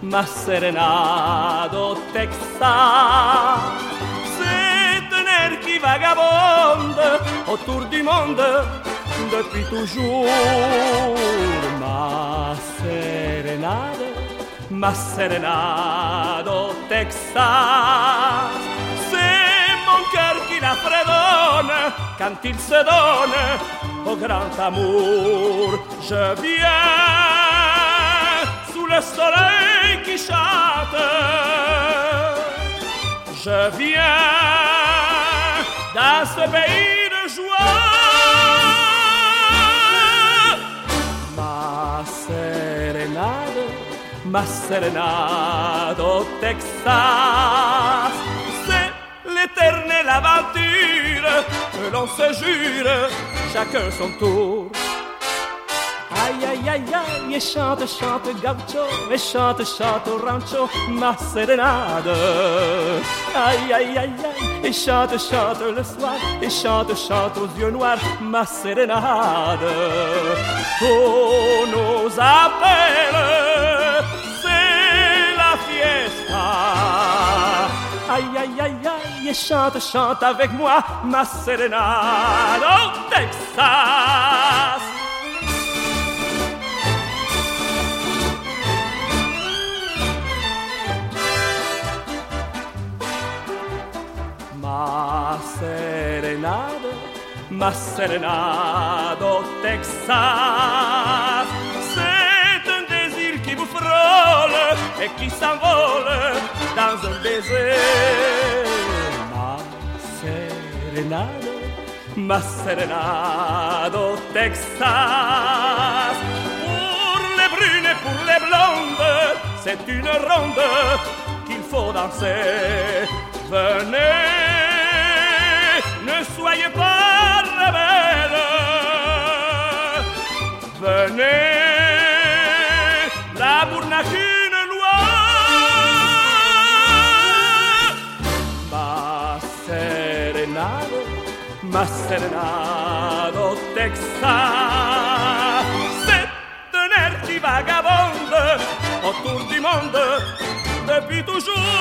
ma sérénade au Texas. C'est un air qui vagabonde autour du monde depuis toujours. Ma sérénade au Texas. C'est mon cœur qui la fredonne quand il se donne au grand amour. Je viens sous le soleil qui chante. Je viens dans ce pays de joie. Ma sérénade au Texas. C'est l'éternelle aventure que l'on se jure chacun son tour. Aïe aïe aïe aïe, et chante chante gaucho, et chante chante rancho, ma sérénade. Aïe aïe aïe aïe, et chante chante le soir, et chante chante aux yeux noirs, ma sérénade. On nous appelle, c'est la fiesta. Aïe aïe aïe aïe, et chante chante avec moi, ma sérénade au Texas. Ma sérénade au Texas. C'est un désir qui vous frôle et qui s'envole dans un baiser. Ma sérénade au Texas. Pour les brunes et pour les blondes, c'est une ronde qu'il faut danser. Venez, ne soyez pas rebelles. Venez, l'amour n'a qu'une loi. Ma sérénade au Texas. C'est un air qui vagabonde autour du monde depuis toujours.